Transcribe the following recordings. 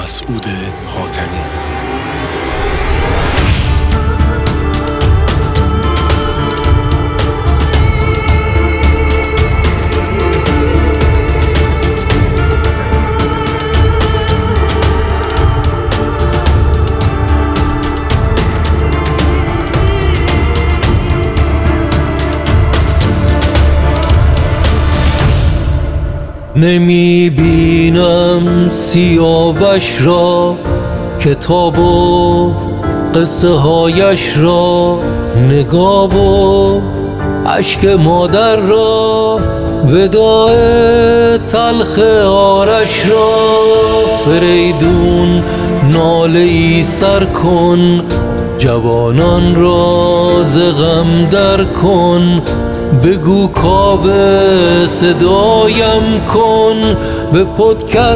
مسعود حاتمی. نمی بینم سیاوش را، کتاب و قصه هایش را، نگاه و اشک مادر را، وداع تلخ آرش را. فریدون ناله ای سر کن، جوانان را ز غم در کن. بگو کاوه صدایم کن، به پدکت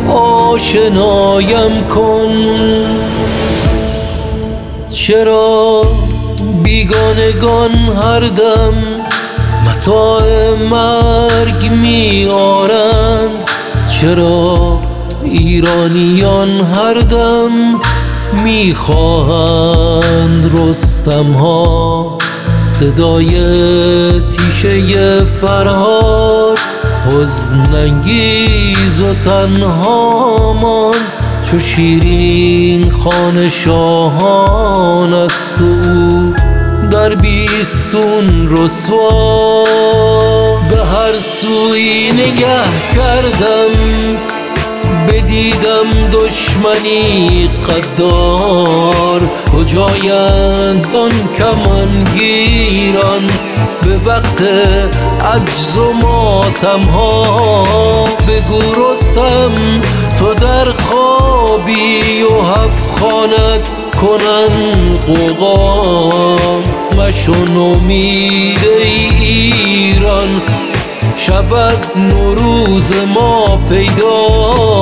آشنایم کن. چرا بیگانگان هر دم متاع مرگ می آرند؟ چرا ایرانیان هر دم می خواهند رستم ها؟ صدای تیشه فرهاد حزن انگیز و تنها ماند، چو شیرین خان شاهان است او در بیستون رسوا. به هر سوی نگه کردم بدیدم دشمنی غدار. کجایند آن کمانگیران به وقت عجز و ماتم ها؟ بگو رستم تو در خوابی و هفت خانت کنن غوغا. مشو نومید ای ایران، شود نوروز ما پیدا.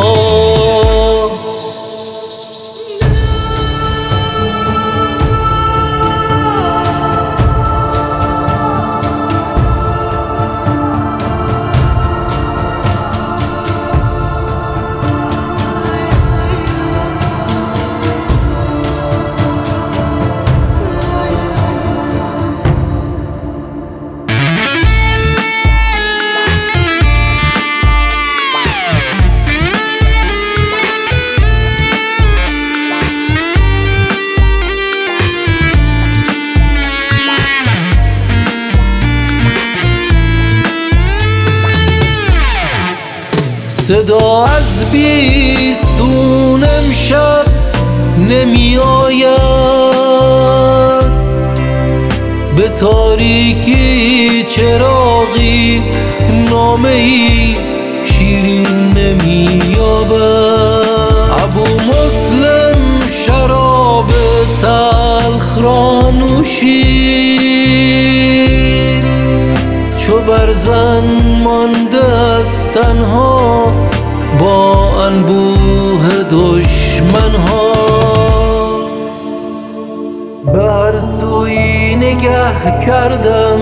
صدا از بیستون امشب نمی آید، به تاریکی چراغی نامه ای شیرین نمی یابد. ابو مسلم شراب تلخ را نوشید، چو برزن مانده است تنها با انبوه دشمن ها. به هر سوی نگه کردم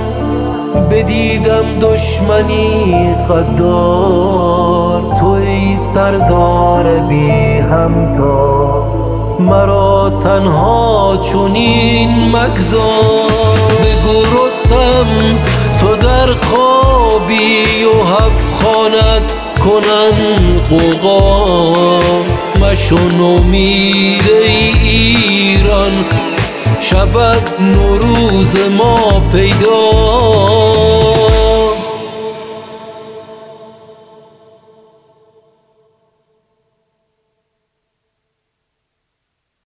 بدیدم دشمنی غدار. تو ای سردار بی همتا مرا تنها چنین مگذار. بگو رستم تو در خوابی و هفت خانت کنن غوغا. مشو نومید ای ایران، شود نوروز ما پیدا.